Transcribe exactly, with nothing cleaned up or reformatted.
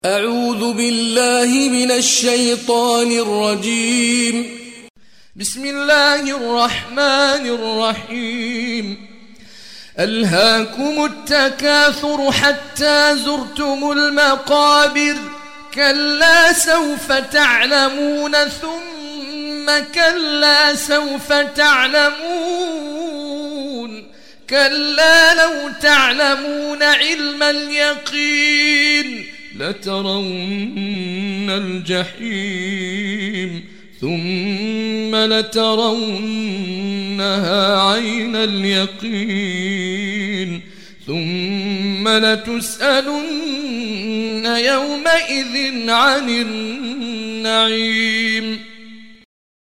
أعوذ بالله من الشيطان الرجيم. بسم الله الرحمن الرحيم. ألهاكم التكاثر حتى زرتم المقابر، كلا سوف تعلمون ثم كلا سوف تعلمون، كلا لو تعلمون علم اليقين لترون الجحيم ثم لترونها عين اليقين ثم لتسألن يومئذ عن النعيم.